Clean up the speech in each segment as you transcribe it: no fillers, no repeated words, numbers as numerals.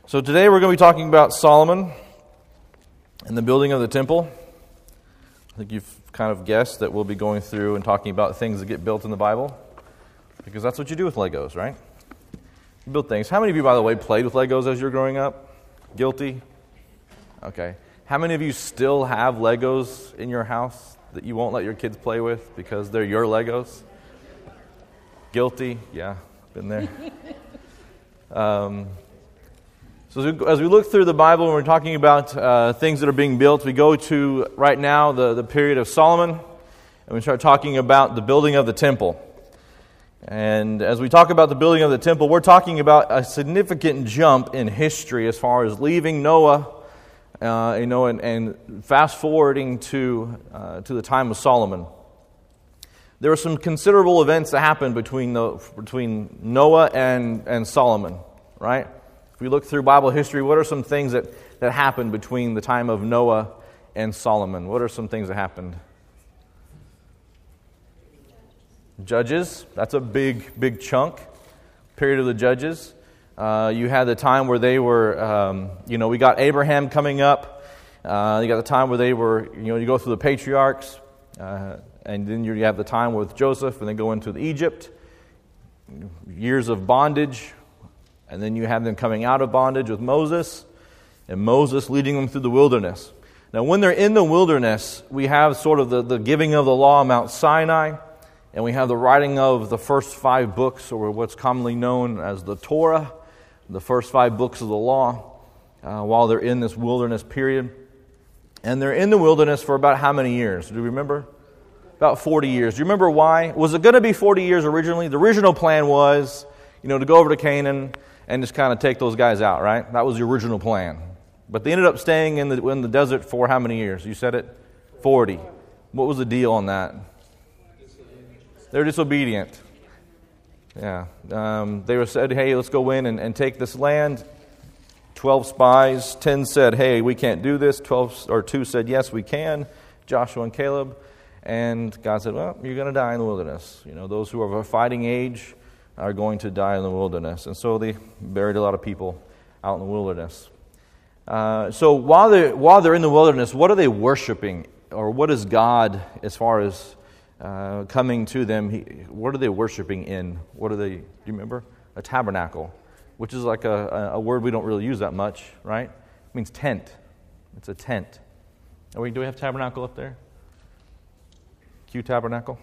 So today we're going to be talking about Solomon and the building of the temple. I think you've kind of guessed that we'll be going through and talking about things that get built in the Bible, because that's what you do with Legos, right? You build things. How many of you, by the way, played with Legos as you were growing up? Guilty? Okay. How many of you still have Legos in your house that you won't let your kids play with because they're your Legos? Guilty? Yeah, been there. So as we look through the Bible and we're talking about things that are being built, we go to, right now, the period of Solomon, and we start talking about the building of the temple. And as we talk about the building of the temple, we're talking about a significant jump in history as far as leaving Noah, and fast forwarding to the time of Solomon. There were some considerable events that happened between Noah and Solomon, right? If we look through Bible history, what are some things that happened between the time of Noah and Solomon? What are some things that happened? Judges, that's a big chunk. Period of the Judges. You had the time where they were, we got Abraham coming up. You got the time where they were, you go through the patriarchs. And then you have the time with Joseph, and they go into Egypt. Years of bondage. And then you have them coming out of bondage with Moses, and Moses leading them through the wilderness. Now, when they're in the wilderness, we have sort of the giving of the law on Mount Sinai, and we have the writing of the first 5 books, or what's commonly known as the Torah, the first 5 books of the law, while they're in this wilderness period. And they're in the wilderness for about how many years? Do you remember? About 40 years. Do you remember why? Was it going to be 40 years originally? The original plan was, to go over to Canaan and just kind of take those guys out, right? That was the original plan. But they ended up staying in the desert for how many years? You said it? 40. What was the deal on that? They're disobedient. Yeah. They were said, hey, let's go in and take this land. 12 spies. 10 said, hey, we can't do this. 2 said, yes, we can. Joshua and Caleb. And God said, well, you're going to die in the wilderness. Those who are of a fighting age are going to die in the wilderness. And so they buried a lot of people out in the wilderness. So while they're in the wilderness, what are they worshiping? Or what is God, as far as coming to them, what are they worshiping in? Do you remember? A tabernacle, which is like a word we don't really use that much, right? It means tent. It's a tent. Do we have tabernacle up there? Q tabernacle?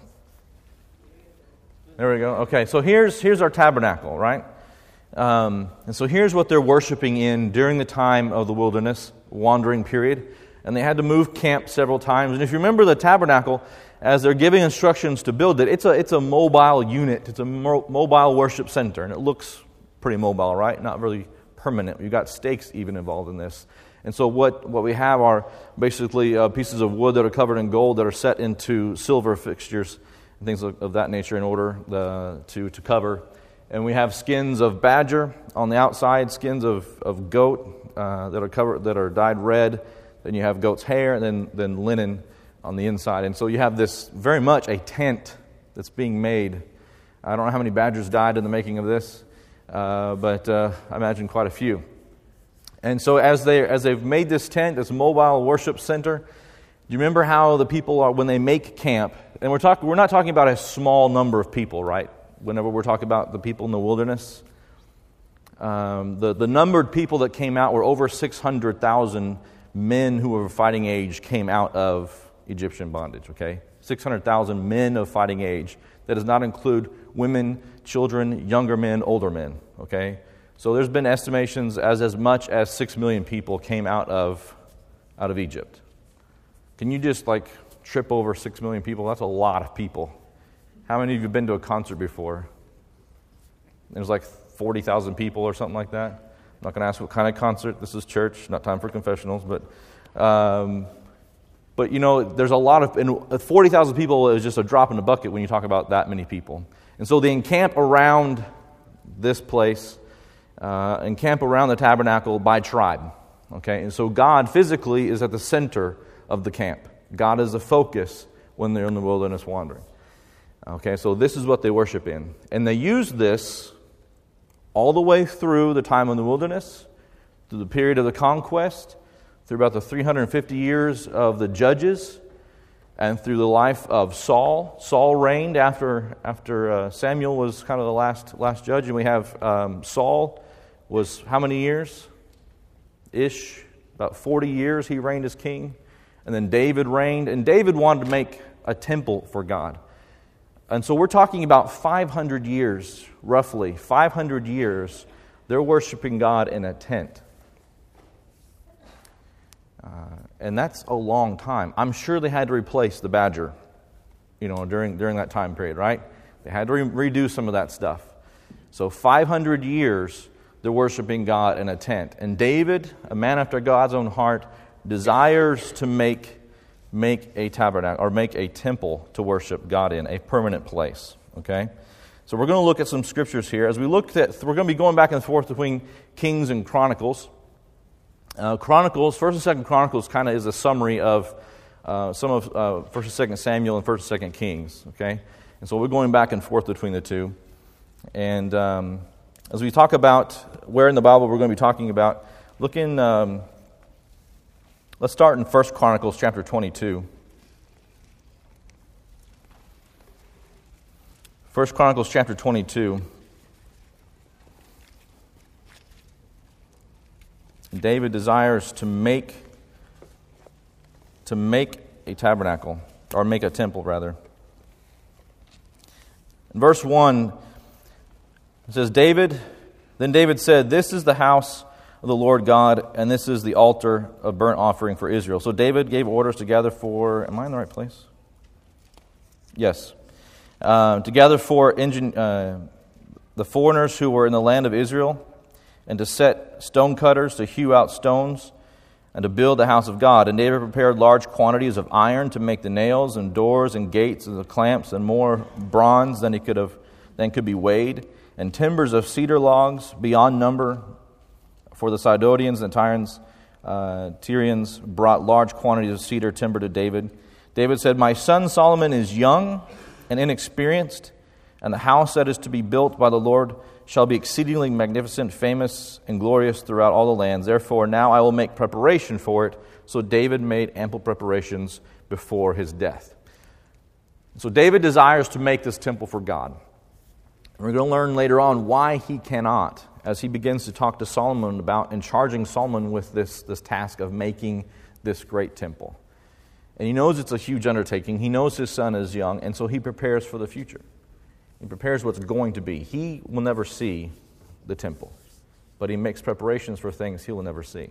There we go. Okay, so here's our tabernacle, right? And so here's what they're worshiping in during the time of the wilderness wandering period. And they had to move camp several times. And if you remember the tabernacle, as they're giving instructions to build it, it's a mobile unit. It's a mobile worship center. And it looks pretty mobile, right? Not really permanent. You've got stakes even involved in this. And so what we have are basically pieces of wood that are covered in gold that are set into silver fixtures and things of that nature in order to cover. And we have skins of badger on the outside, skins of goat that are dyed red. Then you have goat's hair, and then linen on the inside. And so you have this very much a tent that's being made. I don't know how many badgers died in the making of this, but I imagine quite a few. And so as they've made this tent, this mobile worship center, do you remember how the people are when they make camp? And we're not talking about a small number of people, right? Whenever we're talking about the people in the wilderness, the numbered people that came out were over 600,000 men who were of fighting age came out of Egyptian bondage. Okay, 600,000 men of fighting age. That does not include women, children, younger men, older men. Okay. So there's been estimations as much as 6 million people came out of Egypt. Can you just trip over 6 million people? That's a lot of people. How many of you have been to a concert before? There's 40,000 people or something like that. I'm not going to ask what kind of concert. This is church, not time for confessionals. But there's a lot of, and 40,000 people is just a drop in the bucket when you talk about that many people. And so they encamp around this place. And camp around the tabernacle by tribe. Okay, and so God physically is at the center of the camp. God is the focus when they're in the wilderness wandering. Okay, so this is what they worship in. And they use this all the way through the time in the wilderness, through the period of the conquest, through about the 350 years of the judges, and through the life of Saul. Saul reigned after Samuel was kind of the last judge, and we have Saul was how many years? About 40 years he reigned as king. And then David reigned, and David wanted to make a temple for God. And so we're talking about 500 years, roughly 500 years, they're worshiping God in a tent. And that's a long time. I'm sure they had to replace the badger, during that time period, right? They had to redo some of that stuff. So 500 years, they're worshiping God in a tent. And David, a man after God's own heart, desires to make a tabernacle or make a temple to worship God in, a permanent place. Okay? So we're going to look at some scriptures here. As we're going to be going back and forth between Kings and Chronicles. Chronicles, 1st and 2nd Chronicles kind of is a summary of some of 1st and 2nd Samuel and 1st and 2nd Kings. Okay? And so we're going back and forth between the two. And as we talk about where in the Bible we're going to be talking about, look in, let's start in 1 Chronicles chapter 22. 1 Chronicles chapter 22. David desires to make a tabernacle, or make a temple rather. In verse 1, it says, Then David said, This is the house of the Lord God, and this is the altar of burnt offering for Israel. So David gave orders to gather for, am I in the right place? Yes. To gather for the foreigners who were in the land of Israel, and to set stone cutters to hew out stones, and to build the house of God. And David prepared large quantities of iron to make the nails and doors and gates and the clamps, and more bronze than could be weighed, and timbers of cedar logs beyond number. For the Sidonians and Tyrians brought large quantities of cedar timber to David. David said, My son Solomon is young and inexperienced, and the house that is to be built by the Lord shall be exceedingly magnificent, famous, and glorious throughout all the lands. Therefore now I will make preparation for it. So David made ample preparations before his death. So David desires to make this temple for God. We're going to learn later on why he cannot, as he begins to talk to Solomon about and charging Solomon with this task of making this great temple. And he knows it's a huge undertaking. He knows his son is young, and so he prepares for the future. He prepares what's going to be. He will never see the temple, but he makes preparations for things he will never see.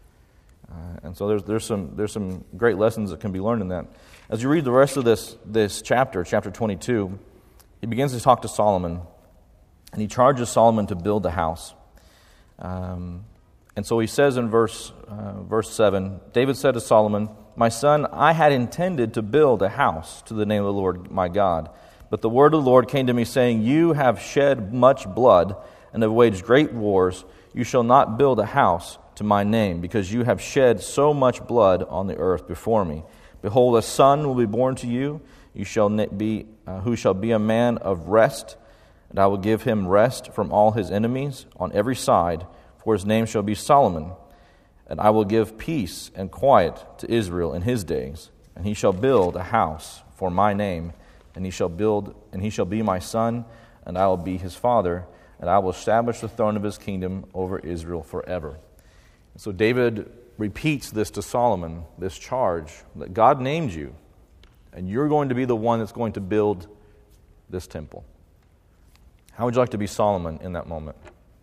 And so there's some great lessons that can be learned in that. As you read the rest of this chapter 22, he begins to talk to Solomon, and he charges Solomon to build the house. And so he says in verse 7, David said to Solomon, My son, I had intended to build a house to the name of the Lord my God. But the word of the Lord came to me, saying, You have shed much blood and have waged great wars. You shall not build a house to my name, because you have shed so much blood on the earth before me. Behold, a son will be born to you, who shall be a man of rest, and I will give him rest from all his enemies on every side, for his name shall be Solomon. And I will give peace and quiet to Israel in his days, and he shall build a house for my name, and he shall be my son, and I will be his father, and I will establish the throne of his kingdom over Israel forever. So David repeats this to Solomon, this charge that God named you, and you're going to be the one that's going to build this temple. How would you like to be Solomon in that moment?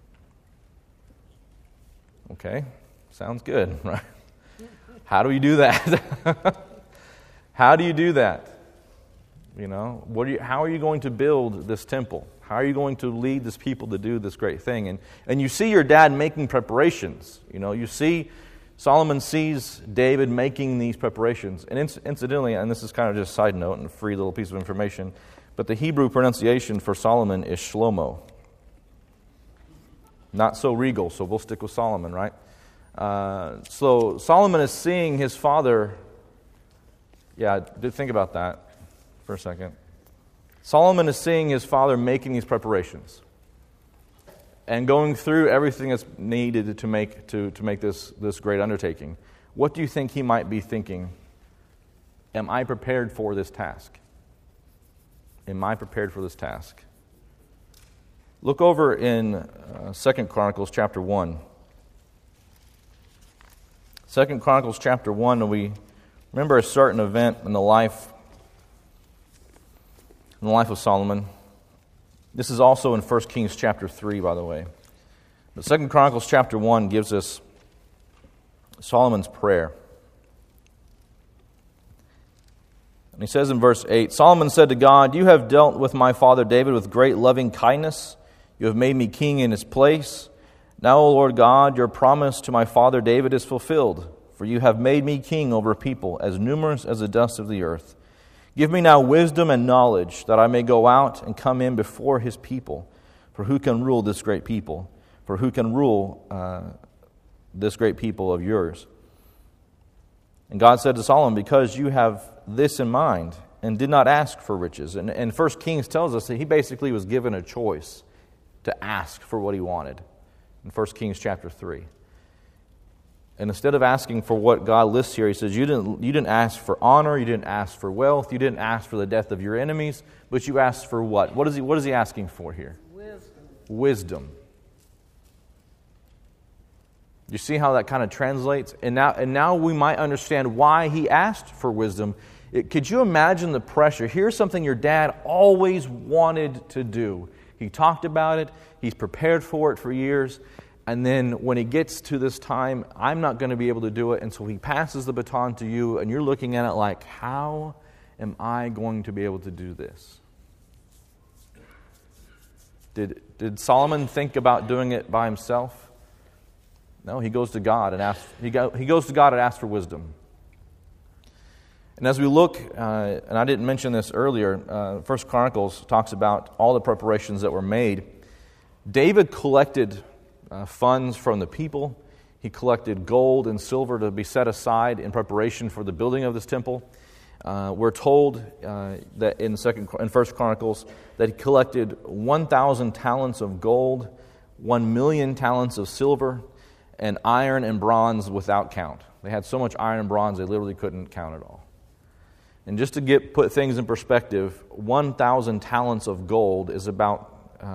Okay, sounds good, right? How do we do that? How do you do that? How are you going to build this temple? How are you going to lead this people to do this great thing? And you see your dad making preparations. You see Solomon sees David making these preparations. And incidentally, and this is kind of just a side note and a free little piece of information, but the Hebrew pronunciation for Solomon is Shlomo. Not so regal, so we'll stick with Solomon, right? So Solomon is seeing his father. Yeah, think about that for a second. Solomon is seeing his father making these preparations. and going through everything that's needed to make this great undertaking. What do you think he might be thinking? Am I prepared for this task? Am I prepared for this task? Look over in 2 Chronicles chapter 1. 2 Chronicles chapter 1, and we remember a certain event in the life of Solomon. This is also in 1 Kings chapter 3, by the way. But 2 Chronicles chapter 1 gives us Solomon's prayer. And he says in verse 8, Solomon said to God, "You have dealt with my father David with great loving kindness. You have made me king in his place. Now, O Lord God, your promise to my father David is fulfilled, for you have made me king over a people as numerous as the dust of the earth. Give me now wisdom and knowledge, that I may go out and come in before his people. For who can rule this great people? For who can rule this great people of yours?" And God said to Solomon, "Because you have this in mind, and did not ask for riches." And 1 Kings tells us that he basically was given a choice to ask for what he wanted in 1 Kings chapter 3. And instead of asking for what God lists here, he says, you didn't ask for honor, you didn't ask for wealth, you didn't ask for the death of your enemies, but you asked for what? What is he asking for here? Wisdom. You see how that kind of translates? And now we might understand why he asked for wisdom. Could you imagine the pressure? Here's something your dad always wanted to do. He talked about it. He's prepared for it for years. And then when he gets to this time, I'm not going to be able to do it. And so he passes the baton to you, and you're looking at it like, how am I going to be able to do this? Did Solomon think about doing it by himself? No, he goes to God and asks. He goes to God and asks for wisdom. And as we look, and I didn't mention this earlier, 1 Chronicles talks about all the preparations that were made. David collected funds from the people. He collected gold and silver to be set aside in preparation for the building of this temple. We're told that in 1 Chronicles that he collected 1,000 talents of gold, 1,000,000 talents of silver, and iron and bronze without count. They had so much iron and bronze they literally couldn't count it all. And just to put things in perspective, 1,000 talents of gold is about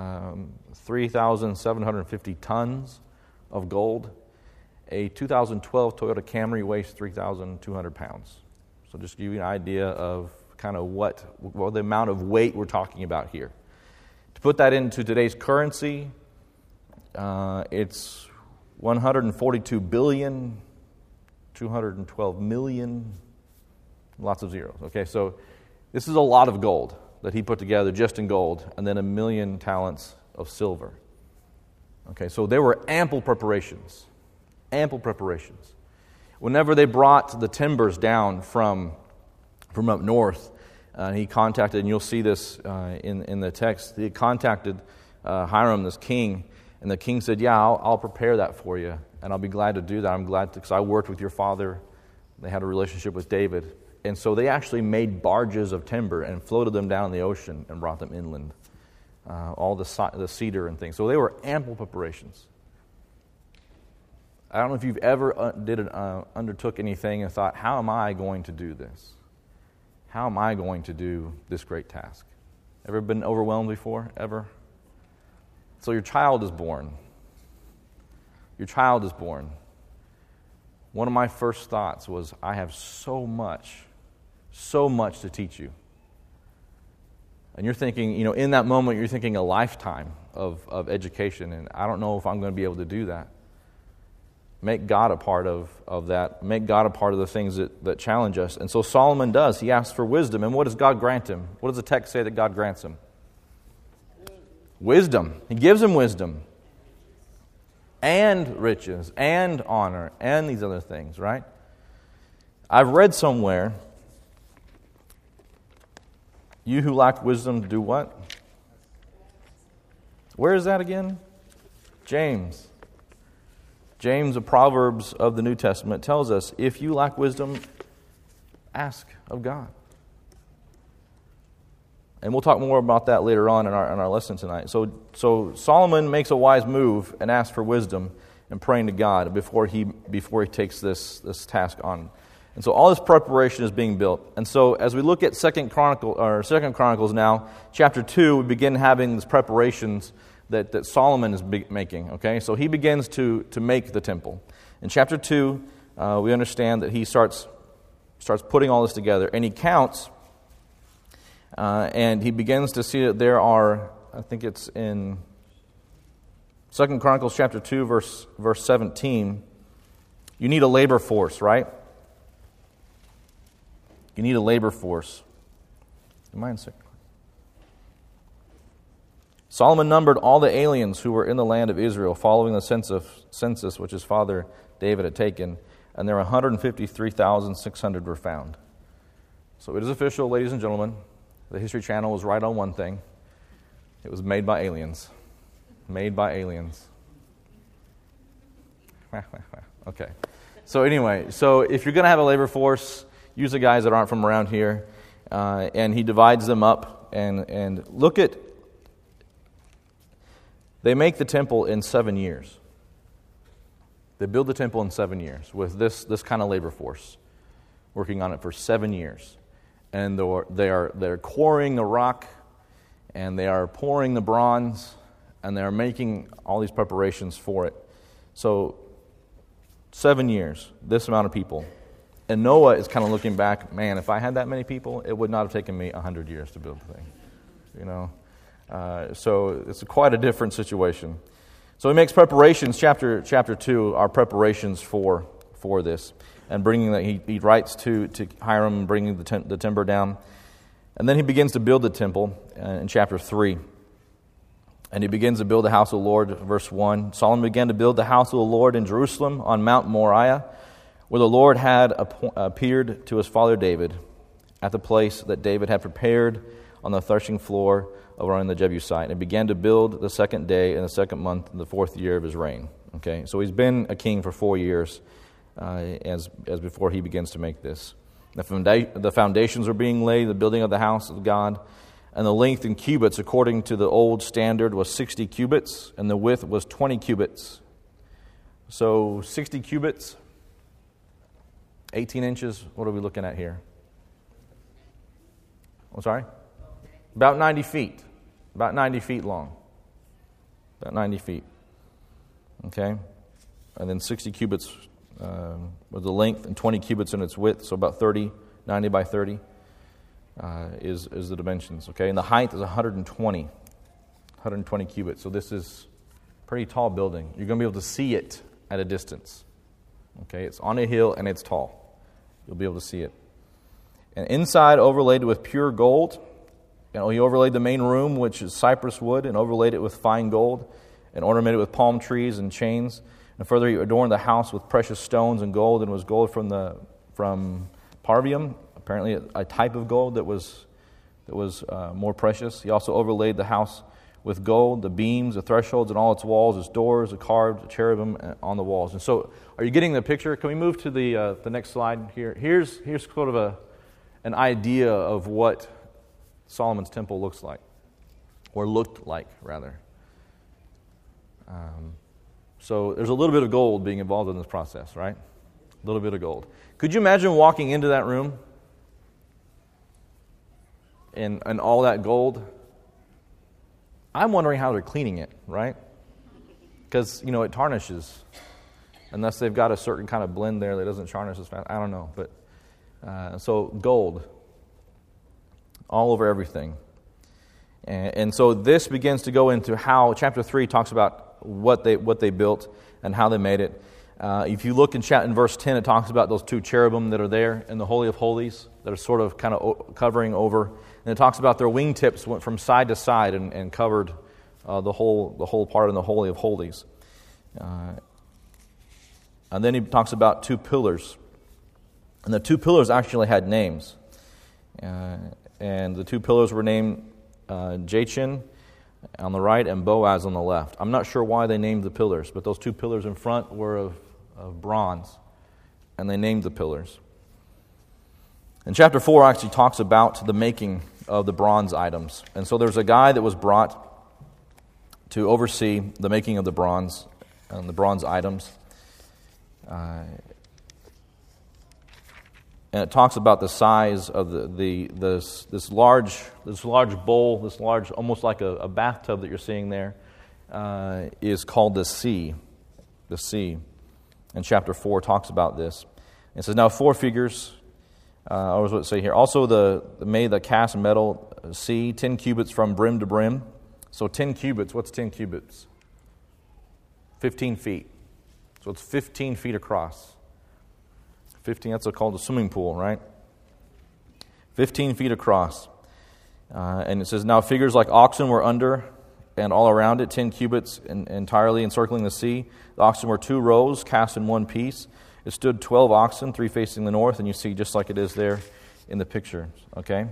3,750 tons of gold. A 2012 Toyota Camry weighs 3,200 pounds. So just to give you an idea of kind of what the amount of weight we're talking about here. To put that into today's currency, it's 142 billion, 212 million, lots of zeros. Okay, so this is a lot of gold that he put together just in gold, and then 1,000,000 talents of silver. Okay, so there were ample preparations. Ample preparations. Whenever they brought the timbers down from up north, he contacted, and you'll see this in the text, he contacted Hiram, this king, and the king said, "Yeah, I'll prepare that for you, and I'll be glad to do that. I'm glad because I worked with your father." They had a relationship with David. And so they actually made barges of timber and floated them down the ocean and brought them inland. All the cedar and things. So they were ample preparations. I don't know if you've ever undertook anything and thought, how am I going to do this? How am I going to do this great task? Ever been overwhelmed before? Ever? So your child is born. Your child is born. One of my first thoughts was, I have so much to teach you. And you're thinking, in that moment, you're thinking a lifetime of education, and I don't know if I'm going to be able to do that. Make God a part of that. Make God a part of the things that challenge us. And so Solomon does. He asks for wisdom. And what does God grant him? What does the text say that God grants him? Wisdom. He gives him wisdom. And riches, and honor, and these other things, right? I've read somewhere, you who lack wisdom do what? Where is that again? James. James, the Proverbs of the New Testament, tells us, if you lack wisdom, ask of God. And we'll talk more about that later on in our lesson tonight. So Solomon makes a wise move and asks for wisdom and praying to God before he takes this task on. And so all this preparation is being built. And so as we look at Second Chronicles now, chapter 2, we begin having these preparations that Solomon is making. Okay, so he begins to make the temple. In chapter 2, we understand that he starts putting all this together, and he counts. And he begins to see that there are, I think it's in 2 Chronicles chapter 2, verse 17, you need a labor force, right? You need a labor force. Am I in 2? Solomon numbered all the aliens who were in the land of Israel following the census which his father David had taken, and there were 153,600 were found. So it is official, ladies and gentlemen. The History Channel was right on one thing. It was made by aliens. Made by aliens. Okay. So anyway, so if you're going to have a labor force, use the guys that aren't from around here. And he divides them up. And look at, they make the temple in 7 years. They build the temple in 7 years with this kind of labor force, working on it for 7 years. And they're quarrying the rock, and they are pouring the bronze, and they are making all these preparations for it. So 7 years, this amount of people. And Noah is kind of looking back, man, if I had that many people, it would not have taken me 100 years to build the thing. You know? So it's quite a different situation. So he makes preparations, chapter 2, are preparations for this. And bringing that, he writes to Hiram, bringing the timber down. And then he begins to build the temple in chapter 3. And he begins to build the house of the Lord, verse 1. Solomon began to build the house of the Lord in Jerusalem on Mount Moriah, where the Lord had appeared to his father David, at the place that David had prepared on the threshing floor over the Jebusite. And began to build the second day in the second month in the 4th year of his reign. Okay, so he's been a king for 4 years. As before he begins to make this. The foundations are being laid, the building of the house of God, and the length in cubits according to the old standard was 60 cubits, and the width was 20 cubits. So 60 cubits, 18 inches, what are we looking at here? Oh, sorry? About 90 feet. About 90 feet long. About 90 feet. Okay? And then 60 cubits with the length and 20 cubits in its width, so about 90 by 30 is the dimensions. Okay, and the height is 120 cubits. So this is a pretty tall building. You're going to be able to see it at a distance. Okay, it's on a hill and it's tall. You'll be able to see it. And inside, overlaid with pure gold. He overlaid the main room, which is cypress wood, and overlaid it with fine gold, and ornamented with palm trees and chains. And further, he adorned the house with precious stones and gold, and was gold from Parvium, apparently a type of gold that was more precious. He also overlaid the house with gold, the beams, the thresholds, and all its walls, its doors, the carved cherubim on the walls. And so, are you getting the picture? Can we move to the next slide here? Here's sort of an idea of what Solomon's temple looks like, or looked like, rather. So there's a little bit of gold being involved in this process, right? A little bit of gold. Could you imagine walking into that room and all that gold? I'm wondering how they're cleaning it, right? Because, it tarnishes. Unless they've got a certain kind of blend there that doesn't tarnish as fast. I don't know. But so gold all over everything. And so this begins to go into how chapter 3 talks about what they built and how they made it. If you look in verse 10, it talks about those two cherubim that are there in the Holy of Holies that are sort of kind of covering over. And it talks about their wingtips went from side to side and covered the whole part in the Holy of Holies. And then he talks about two pillars. And the two pillars actually had names. And the two pillars were named Jachin on the right and Boaz on the left. I'm not sure why they named the pillars, but those two pillars in front were of bronze, and they named the pillars. And chapter 4 actually talks about the making of the bronze items. And so there's a guy that was brought to oversee the making of the bronze and the bronze items. And it talks about the size of this large bowl, this large, almost like a bathtub that you're seeing there, is called the sea. The sea. And chapter 4 talks about this. It says, now 4 figures. I was what to say here. Also, made the cast metal sea, 10 cubits from brim to brim. So 10 cubits. What's 10 cubits? 15 feet. So it's 15 feet across. 15. That's called a swimming pool, right? 15 feet across. And it says, now figures like oxen were under and all around it, 10 cubits entirely encircling the sea. The oxen were 2 rows cast in one piece. It stood 12 oxen, 3 facing the north, and you see just like it is there in the picture, okay?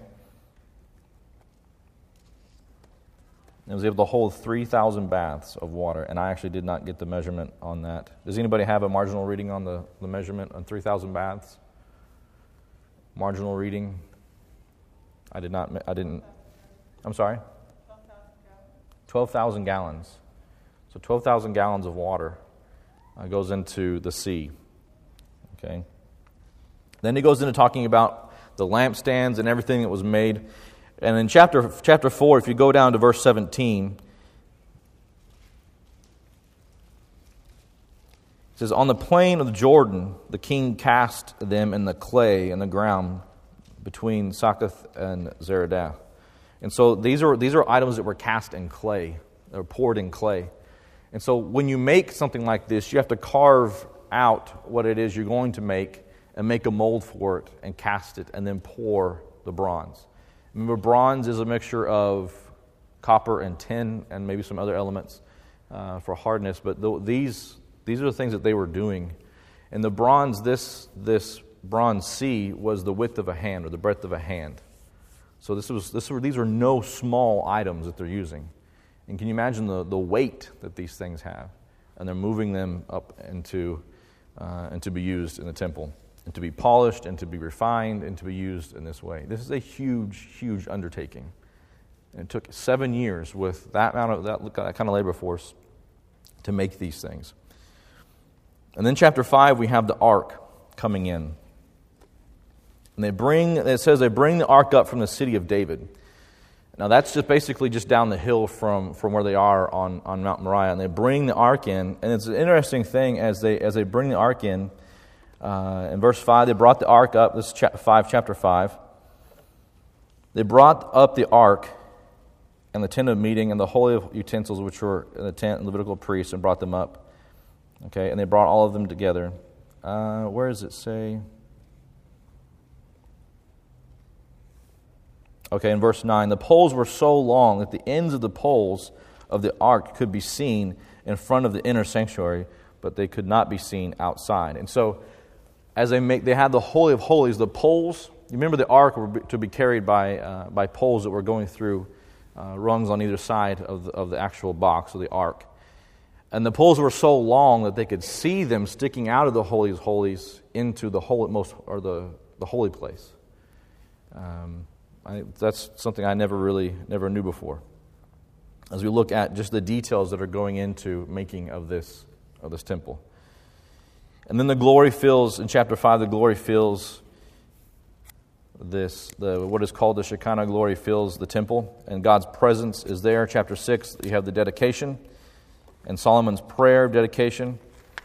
It was able to hold 3,000 baths of water, and I actually did not get the measurement on that. Does anybody have a marginal reading on the measurement on 3,000 baths? Marginal reading? I didn't. I'm sorry? 12,000 gallons. So 12,000 gallons of water goes into the sea. Okay. Then he goes into talking about the lampstands and everything that was made. And in chapter 4, if you go down to verse 17, it says, on the plain of Jordan, the king cast them in the clay in the ground between Succoth and Zeradah. And so these are items that were cast in clay. They were poured in clay. And so when you make something like this, you have to carve out what it is you're going to make and make a mold for it and cast it and then pour the bronze. Remember, bronze is a mixture of copper and tin and maybe some other elements for hardness, but these are the things that they were doing. And the bronze, this bronze sea was the width of a hand or the breadth of a hand. So these are no small items that they're using. And can you imagine the weight that these things have? And they're moving them up and to be used in the temple, and to be polished, and to be refined, and to be used in this way. This is a huge, huge undertaking. And it took 7 years with that kind of labor force to make these things. And then chapter 5, we have the ark coming in. And it says they bring the ark up from the city of David. Now that's just basically just down the hill from where they are on Mount Moriah, and they bring the ark in. And it's an interesting thing as they bring the ark in verse 5, they brought the ark up. This is chapter 5. They brought up the ark and the tent of meeting and the holy utensils which were in the tent and Levitical priests, and brought them up. Okay, and they brought all of them together. Where does it say? Okay, in verse 9, the poles were so long that the ends of the poles of the ark could be seen in front of the inner sanctuary, but they could not be seen outside. And so, as they had the Holy of Holies, the poles. You remember the ark were to be carried by poles that were going through rungs on either side of the actual box of the ark, and the poles were so long that they could see them sticking out of the Holy of Holies into the the holy place. That's something I never knew before. As we look at just the details that are going into making of this temple. And then the glory fills, in chapter 5, the glory fills what is called the Shekinah glory fills the temple, and God's presence is there. Chapter 6, you have the dedication, and Solomon's prayer of dedication.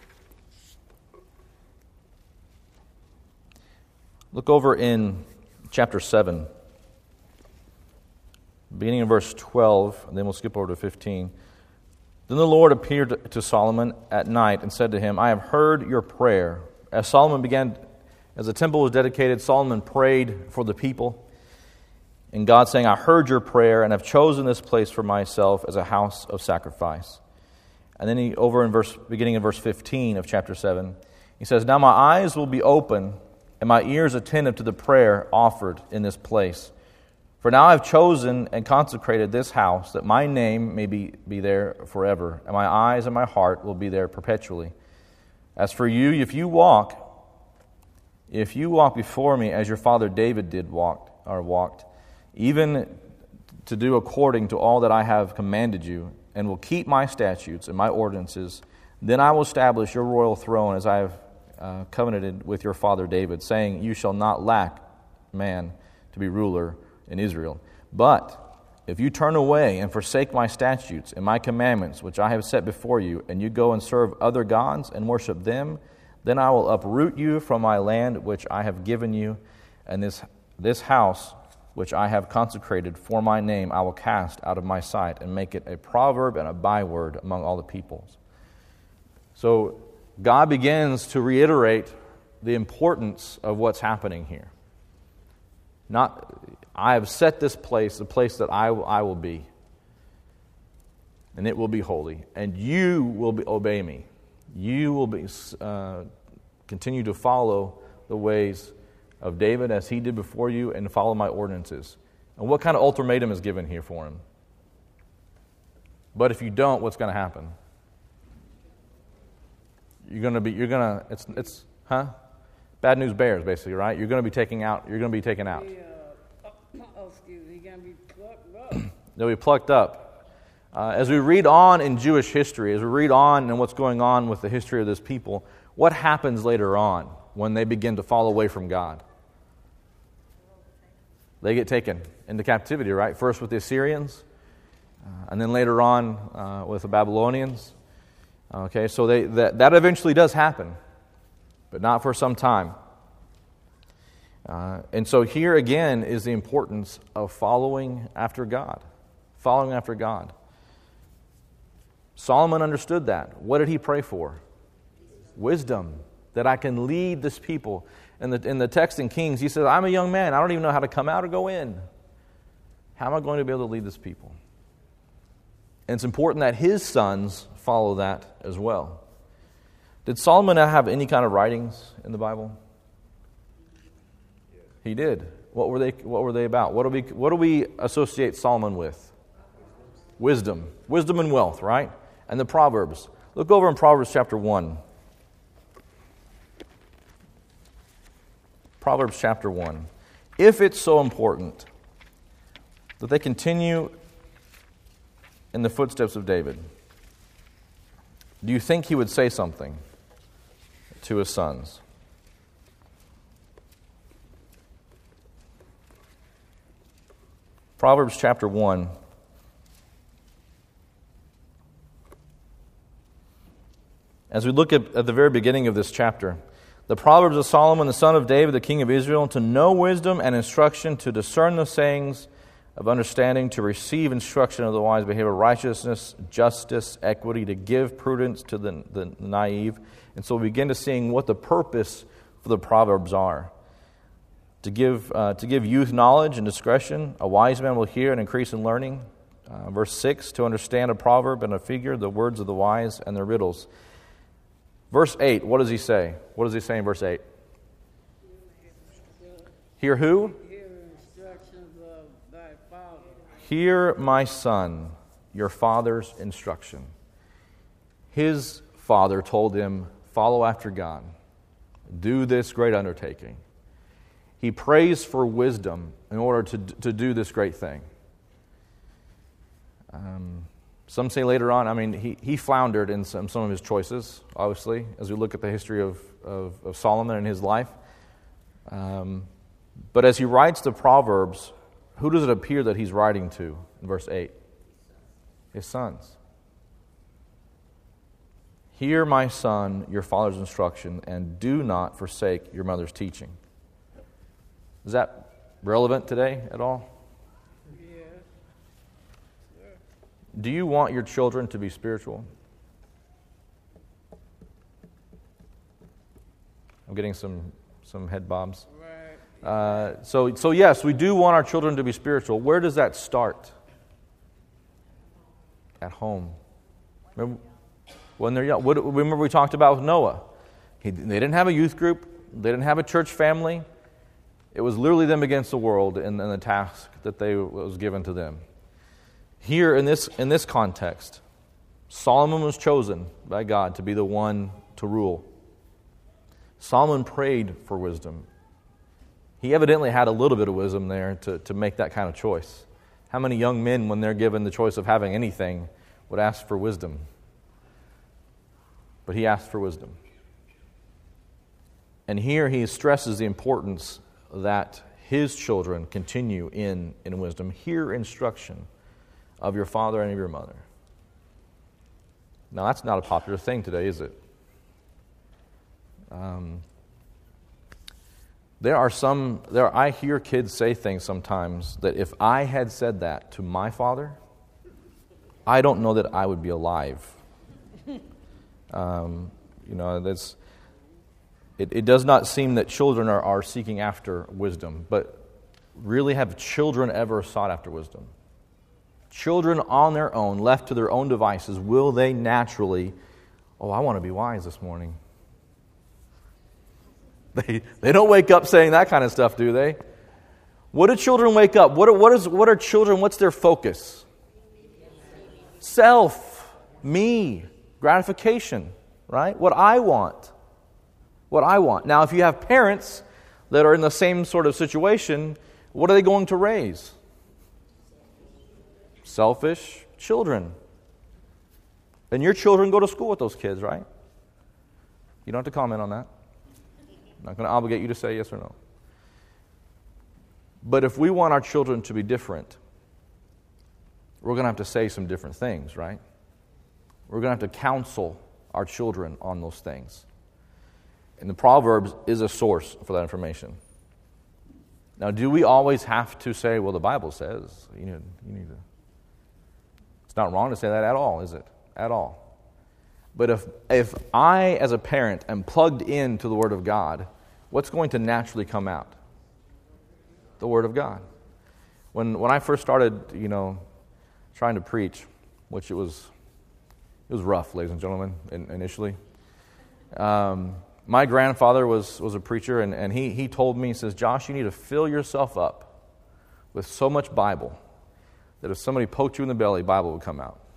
Look over in chapter 7, beginning in verse 12, and then we'll skip over to 15. Then the Lord appeared to Solomon at night and said to him, I have heard your prayer. As the temple was dedicated, Solomon prayed for the people. And God saying, I heard your prayer and have chosen this place for myself as a house of sacrifice. And then beginning in verse 15 of chapter 7, he says, Now my eyes will be open and my ears attentive to the prayer offered in this place. For now I have chosen and consecrated this house, that my name may be there forever, and my eyes and my heart will be there perpetually. As for you, if you walk before me as your father David walked, even to do according to all that I have commanded you, and will keep my statutes and my ordinances, then I will establish your royal throne as I have covenanted with your father David, saying, you shall not lack man to be ruler in Israel. But if you turn away and forsake my statutes and my commandments, which I have set before you, and you go and serve other gods and worship them, then I will uproot you from my land which I have given you, and this house which I have consecrated for my name I will cast out of my sight, and make it a proverb and a byword among all the peoples. So God begins to reiterate the importance of what's happening here. Not, I have set this place, the place that I will be, and it will be holy, and you will obey me. You will continue to follow the ways of David as he did before you, and follow my ordinances. And what kind of ultimatum is given here for him? But if you don't, what's going to happen? Bad news bears, basically, right? You're going to be taken out. You're going to be taken out. They'll be plucked up. As we read on in Jewish history, as we read on in what's going on with the history of this people, what happens later on when they begin to fall away from God? They get taken into captivity, right? First with the Assyrians, and then later on with the Babylonians. Okay, so that eventually does happen, but not for some time. And so here again is the importance of following after God. Following after God. Solomon understood that. What did he pray for? Wisdom, that I can lead this people. In the text in Kings, he says, I'm a young man. I don't even know how to come out or go in. How am I going to be able to lead this people? And it's important that his sons follow that as well. Did Solomon have any kind of writings in the Bible? He did. What were they about? What do we associate Solomon with? Wisdom. Wisdom and wealth, right? And the Proverbs. Look over in Proverbs chapter 1. Proverbs chapter 1. If it's so important that they continue in the footsteps of David, do you think he would say something to his sons? Proverbs chapter 1. As we look at the very beginning of this chapter, the Proverbs of Solomon, the son of David, the king of Israel, to know wisdom and instruction, to discern the sayings of understanding, to receive instruction of the wise behavior, righteousness, justice, equity, to give prudence to the naive. And so we begin to seeing what the purpose for the Proverbs are. To give youth knowledge and discretion, a wise man will hear and increase in learning. Verse 6, to understand a proverb and a figure, the words of the wise and their riddles. Verse 8, what does he say? What does he say in verse 8? Hear who? Hear instructions of thy father. Hear, my son, your father's instruction. His father told him, follow after God. Do this great undertaking. He prays for wisdom in order to do this great thing. Some say later on, he floundered in some of his choices, obviously, as we look at the history of Solomon and his life. But as he writes the Proverbs, who does it appear that he's writing to in verse 8? His sons. Hear, my son, your father's instruction, and do not forsake your mother's teaching. Is that relevant today at all? Do you want your children to be spiritual? I'm getting some head bobs. Right. So yes, we do want our children to be spiritual. Where does that start? At home. Remember when they're young? Remember we talked about with Noah. They didn't have a youth group. They didn't have a church family. It was literally them against the world and the task that was given to them. Here in this context, Solomon was chosen by God to be the one to rule. Solomon prayed for wisdom. He evidently had a little bit of wisdom there to make that kind of choice. How many young men, when they're given the choice of having anything, would ask for wisdom? But he asked for wisdom. And here he stresses the importance that his children continue in wisdom. Hear instruction of your father and of your mother. Now, that's not a popular thing today, is it? I hear kids say things sometimes that if I had said that to my father, I don't know that I would be alive. It does not seem that children are seeking after wisdom, but really have children ever sought after wisdom? Children on their own, left to their own devices, will they naturally, I want to be wise this morning? They don't wake up saying that kind of stuff, do they? What do children wake up? What are children? What's their focus? Self, me, gratification, right? What I want. Now, if you have parents that are in the same sort of situation, what are they going to raise? Selfish children. And your children go to school with those kids, right? You don't have to comment on that. I'm not going to obligate you to say yes or no. But if we want our children to be different, we're going to have to say some different things, right? We're going to have to counsel our children on those things. And the Proverbs is a source for that information. Now, do we always have to say, well, the Bible says, you need to... It's not wrong to say that at all, is it? At all. But if I, as a parent, am plugged into the Word of God, what's going to naturally come out? The Word of God. When I first started, trying to preach, which it was rough, ladies and gentlemen, initially. My grandfather was a preacher, and he told me, he says, Josh, you need to fill yourself up with so much Bible that if somebody poked you in the belly, Bible would come out.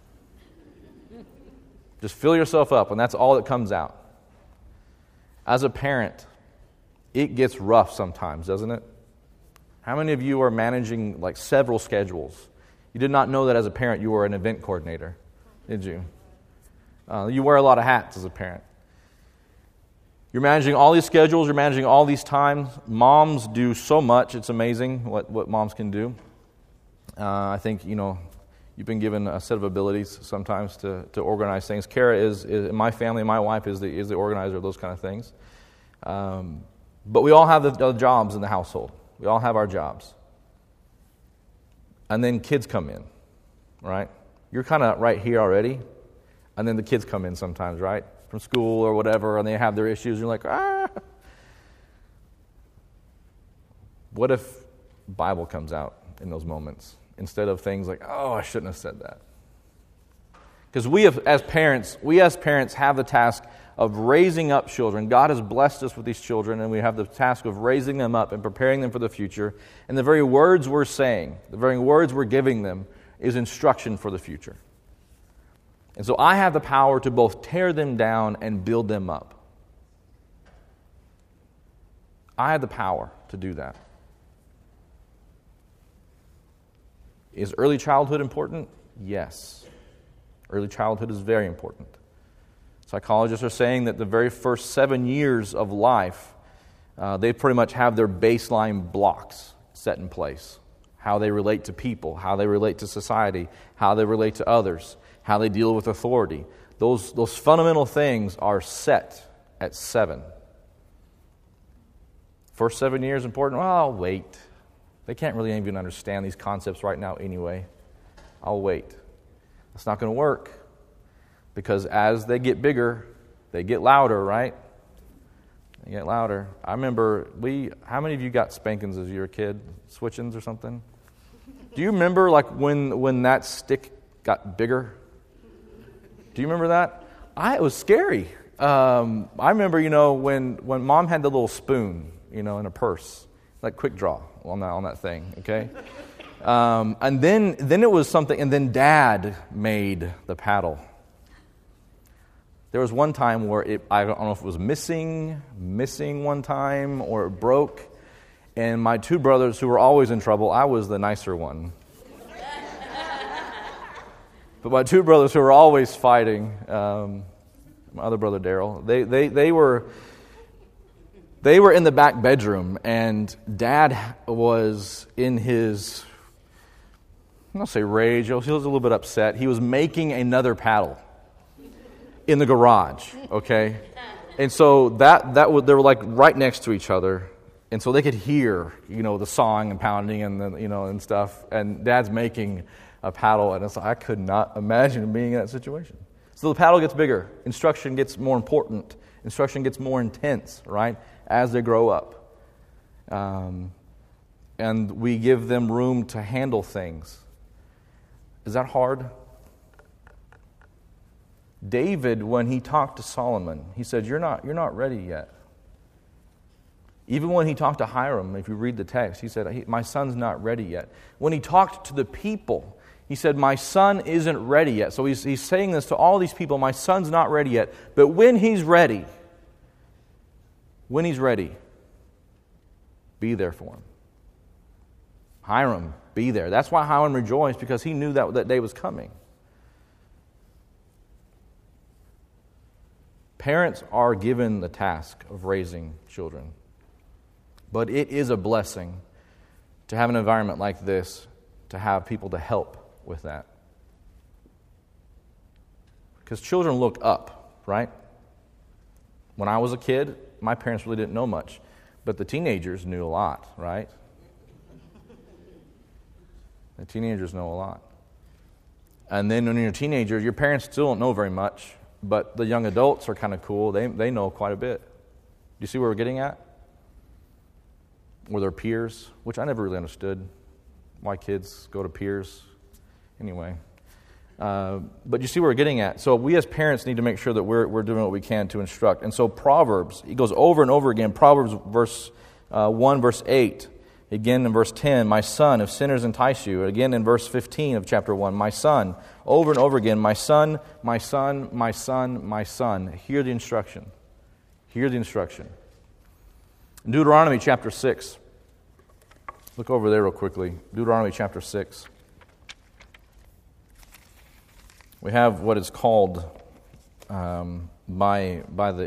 Just fill yourself up, and that's all that comes out. As a parent, it gets rough sometimes, doesn't it? How many of you are managing several schedules? You did not know that as a parent you were an event coordinator, did you? You wear a lot of hats as a parent. You're managing all these schedules, you're managing all these times. Moms do so much, it's amazing what moms can do. I think, you've been given a set of abilities sometimes to organize things. Kara is my family, my wife is the organizer of those kind of things. But we all have the jobs in the household. We all have our jobs. And then kids come in, right? You're kind of right here already, and then the kids come in sometimes, right? From school or whatever, and they have their issues. You're like, What if Bible comes out in those moments instead of things like, I shouldn't have said that? Because we as parents have the task of raising up children. God has blessed us with these children, and we have the task of raising them up and preparing them for the future. And the very words we're saying, the very words we're giving them is instruction for the future. And so I have the power to both tear them down and build them up. I have the power to do that. Is early childhood important? Yes. Early childhood is very important. Psychologists are saying that the very first 7 years of life, they pretty much have their baseline blocks set in place. How they relate to people, how they relate to society, how they relate to others, how they deal with authority. Those fundamental things are set at 7. First 7 years important? Well, I'll wait. They can't really even understand these concepts right now anyway. I'll wait. It's not going to work. Because as they get bigger, they get louder, right? They get louder. I remember, how many of you got spankings as you were a kid? Switchings or something? Do you remember when that stick got bigger? Do you remember that? It was scary. I remember, when Mom had the little spoon, in a purse, like Quick Draw on that thing, okay? And then it was something, and then Dad made the paddle. There was one time where I don't know if it was missing one time or it broke, And my two brothers who were always in trouble, I was the nicer one. But my two brothers who were always fighting, my other brother Daryl, they were in the back bedroom, and Dad was in his, I'm going to say rage, he was a little bit upset. He was making another paddle in the garage, okay? And so they were like right next to each other, and so they could hear, the sawing and pounding and and stuff. And Dad's making a paddle, and I could not imagine being in that situation. So the paddle gets bigger. Instruction gets more important. Instruction gets more intense, right, as they grow up. And we give them room to handle things. Is that hard? David, when he talked to Solomon, he said, you're not ready yet. Even when he talked to Hiram, if you read the text, he said, my son's not ready yet. When he talked to the people, he said, my son isn't ready yet. So he's saying this to all these people, my son's not ready yet. But when he's ready, be there for him. Hiram, be there. That's why Hiram rejoiced, because he knew that day was coming. Parents are given the task of raising children. But it is a blessing to have an environment like this, to have people to help with that. Because children look up, right? When I was a kid, my parents really didn't know much. But the teenagers knew a lot, right? The teenagers know a lot. And then when you're a teenager, your parents still don't know very much. But the young adults are kind of cool. They know quite a bit. Do you see where we're getting at? Or their peers, which I never really understood why kids go to peers. Anyway. But you see where we're getting at. So we as parents need to make sure that we're doing what we can to instruct. And so Proverbs, he goes over and over again. Proverbs 1, verse 8. Again in verse 10, my son, if sinners entice you. Again in verse 15 of chapter 1, my son. Over and over again, my son, my son, my son, my son. Hear the instruction. Hear the instruction. Deuteronomy chapter 6. Look over there real quickly. Deuteronomy chapter 6. We have what is called by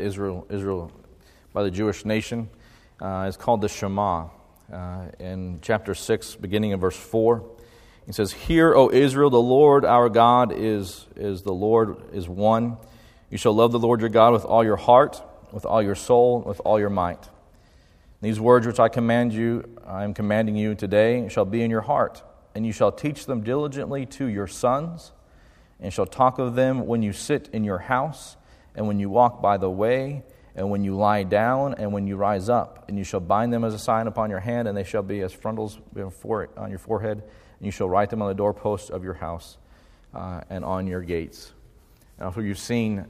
the Jewish nation. It's called the Shema. In chapter 6, beginning in verse 4, it says, "Hear, O Israel, the Lord our God is one. You shall love the Lord your God with all your heart, with all your soul, with all your might. These words which I am commanding you today, shall be in your heart, and you shall teach them diligently to your sons, and shall talk of them when you sit in your house, and when you walk by the way, and when you lie down, and when you rise up. And you shall bind them as a sign upon your hand, and they shall be as frontals on your forehead, and you shall write them on the doorposts of your house and on your gates." Now, if you've seen,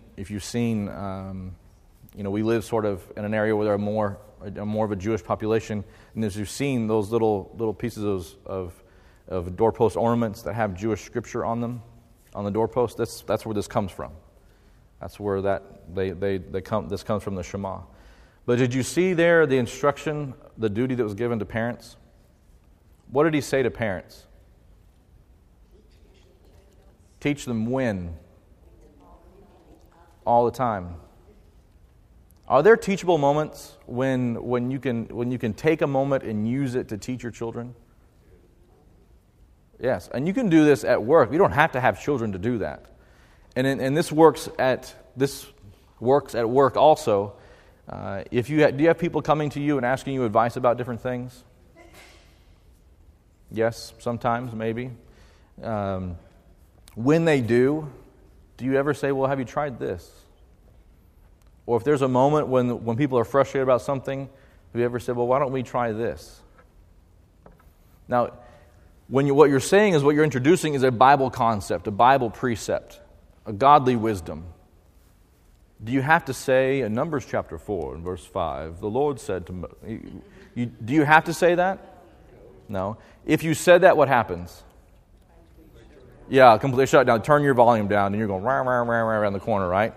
we live sort of in an area where there are more of a Jewish population, and as you've seen those little pieces of doorpost ornaments that have Jewish scripture on them, on the doorpost, that's where this comes from. That's where this comes from, the Shema. But did you see there the instruction, the duty that was given to parents? What did he say to parents? Teach them when? All the time. Are there teachable moments when you can take a moment and use it to teach your children? Yes, and you can do this at work. You don't have to have children to do that. And this works at work also. Do you have people coming to you and asking you advice about different things? Yes, sometimes, maybe. When they do you ever say, "Well, have you tried this?" Or if there's a moment when people are frustrated about something, have you ever said, "Well, why don't we try this?" Now, what you're saying is, what you're introducing is a Bible concept, a Bible precept, a godly wisdom. Do you have to say in Numbers chapter 4 and verse 5, the Lord said to me, do you have to say that? No. If you said that, what happens? Yeah, completely shut down. Turn your volume down, and you're going rah, rah, rah, rah around the corner, right?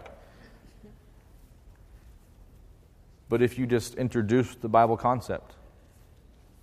But if you just introduce the Bible concept,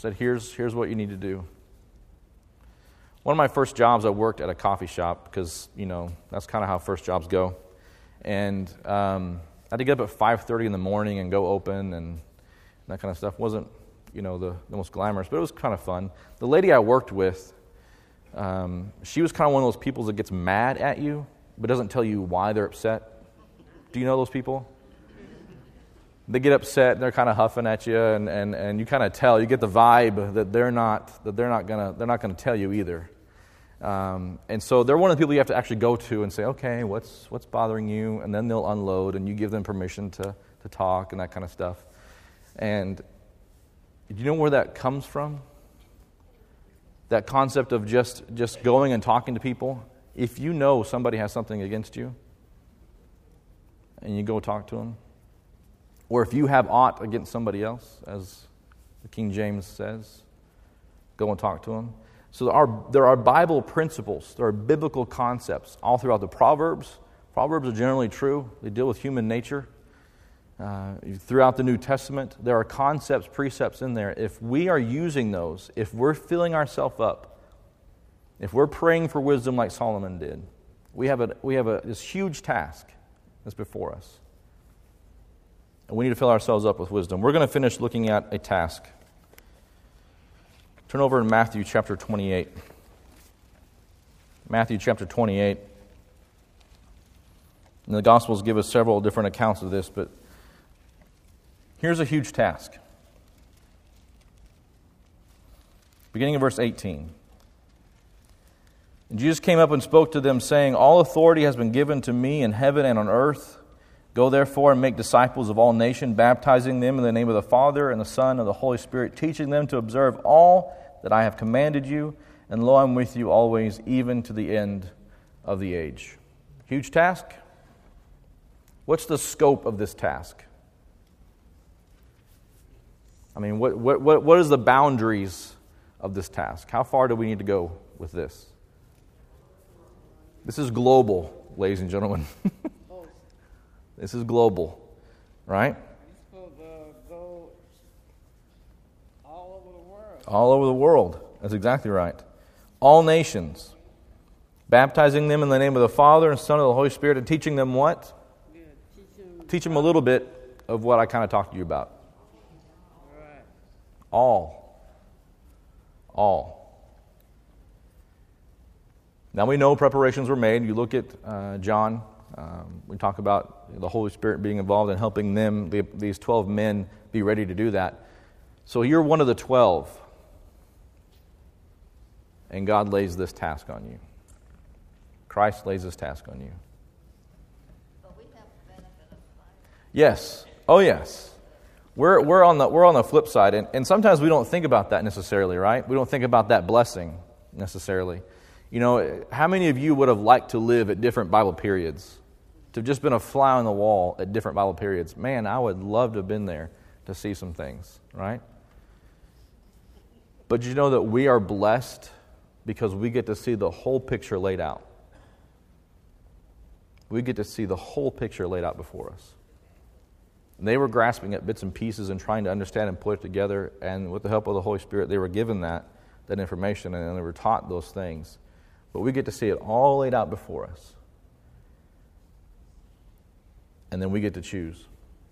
said, here's what you need to do. One of my first jobs, I worked at a coffee shop because, that's kind of how first jobs go. And I had to get up at 5:30 in the morning and go open and that kind of stuff. Wasn't, the most glamorous, but it was kind of fun. The lady I worked with, she was kind of one of those people that gets mad at you, but doesn't tell you why they're upset. Do you know those people? They get upset, they're kind of huffing at you, and you kind of tell, you get the vibe that they're not gonna tell you either. And so they're one of the people you have to actually go to and say, okay, what's bothering you? And then they'll unload, and you give them permission to talk and that kind of stuff. And do you know where that comes from? That concept of just going and talking to people. If you know somebody has something against you, and you go talk to them, or if you have aught against somebody else, as the King James says, go and talk to them. So there are Bible principles, there are biblical concepts all throughout the Proverbs. Proverbs are generally true. They deal with human nature. Throughout the New Testament, there are concepts, precepts in there. If we are using those, if we're filling ourselves up, if we're praying for wisdom like Solomon did, we have this huge task that's before us. And we need to fill ourselves up with wisdom. We're going to finish looking at a task. Turn over to Matthew chapter 28. Matthew chapter 28. And the Gospels give us several different accounts of this, but here's a huge task. Beginning of verse 18. And Jesus came up and spoke to them, saying, all authority has been given to me in heaven and on earth. Go therefore and make disciples of all nations, baptizing them in the name of the Father and the Son and the Holy Spirit, teaching them to observe all that I have commanded you. And lo, I'm with you always, even to the end of the age. Huge task. What's the scope of this task? I mean, what is the boundaries of this task? How far do we need to go with this? This is global, ladies and gentlemen. This is global, right? You're supposed to go all over the world. All over the world. That's exactly right. All nations. Baptizing them in the name of the Father and Son and the Holy Spirit, and teaching them what? Yeah, Teach them a little bit of what I kind of talked to you about. Right. All. Now we know preparations were made. You look at John. We talk about the Holy Spirit being involved in helping them, these 12 men, be ready to do that. So you're one of the 12. And God lays this task on you. Christ lays this task on you. But we have the benefit of life. Yes. Oh, yes. We're on the flip side, and sometimes we don't think about that necessarily, right? We don't think about that blessing necessarily. How many of you would have liked to live at different Bible periods? To have just been a fly on the wall at different Bible periods? Man, I would love to have been there to see some things, right? But you know that we are blessed because we get to see the whole picture laid out. We get to see the whole picture laid out before us. And they were grasping at bits and pieces and trying to understand and put it together, and with the help of the Holy Spirit, they were given that information, and they were taught those things. But we get to see it all laid out before us. And then we get to choose.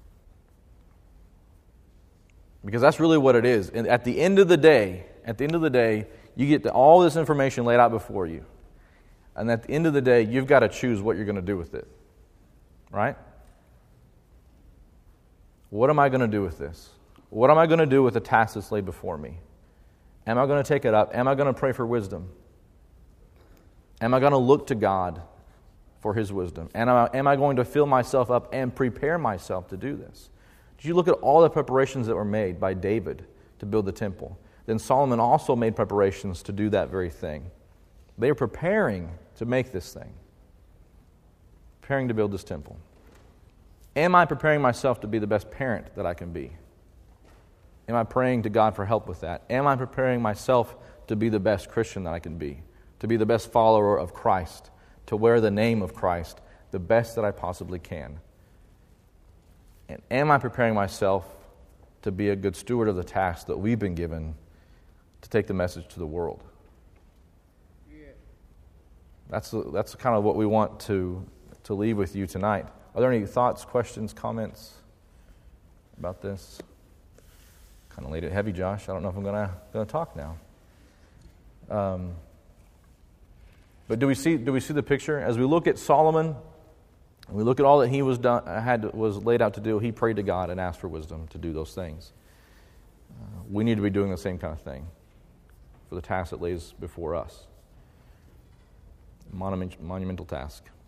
Because that's really what it is. And at the end of the day, you get all this information laid out before you. And at the end of the day, you've got to choose what you're going to do with it. Right? What am I going to do with this? What am I going to do with the task that's laid before me? Am I going to take it up? Am I going to pray for wisdom? Am I going to look to God for His wisdom? And am I going to fill myself up and prepare myself to do this? Did you look at all the preparations that were made by David to build the temple? Then Solomon also made preparations to do that very thing. They were preparing to make this thing. Preparing to build this temple. Am I preparing myself to be the best parent that I can be? Am I praying to God for help with that? Am I preparing myself to be the best Christian that I can be? To be the best follower of Christ? To wear the name of Christ the best that I possibly can? And am I preparing myself to be a good steward of the task that we've been given to take the message to the world. Yeah. That's kind of what we want to leave with you tonight. Are there any thoughts, questions, comments about this? Kind of laid it heavy, Josh. I don't know if I'm going to talk now. But do we see the picture as we look at Solomon? We look at all that he was laid out to do. He prayed to God and asked for wisdom to do those things. We need to be doing the same kind of thing for the task that lays before us. Monumental task.